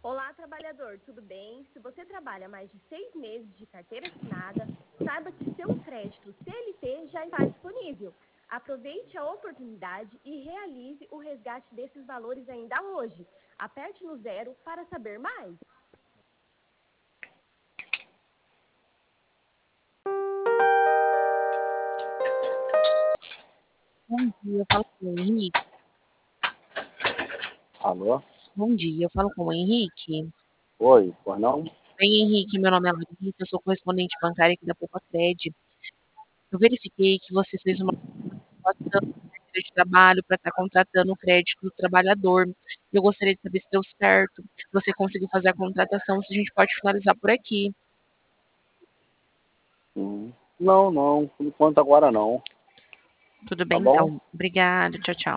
Olá, trabalhador, tudo bem? Se você trabalha mais de 6 meses de carteira assinada, saiba que seu crédito CLT já está disponível. Aproveite a oportunidade e realize o resgate desses valores ainda hoje. Aperte no 0 para saber mais. Bom dia, eu falo com o Henrique. Alô? Bom dia, eu falo com o Henrique. Oi, pois não? Bem, Henrique, meu nome é Larissa, eu sou correspondente bancária aqui da Poupa-Cred. Eu verifiquei que você fez uma participação na carteira de trabalho para estar contratando o crédito do trabalhador. Eu gostaria de saber se deu certo, se você conseguiu fazer a contratação, se a gente pode finalizar por aqui. Não, por enquanto agora não. Tudo Tá bem, bom? então. Obrigada, tchau, tchau.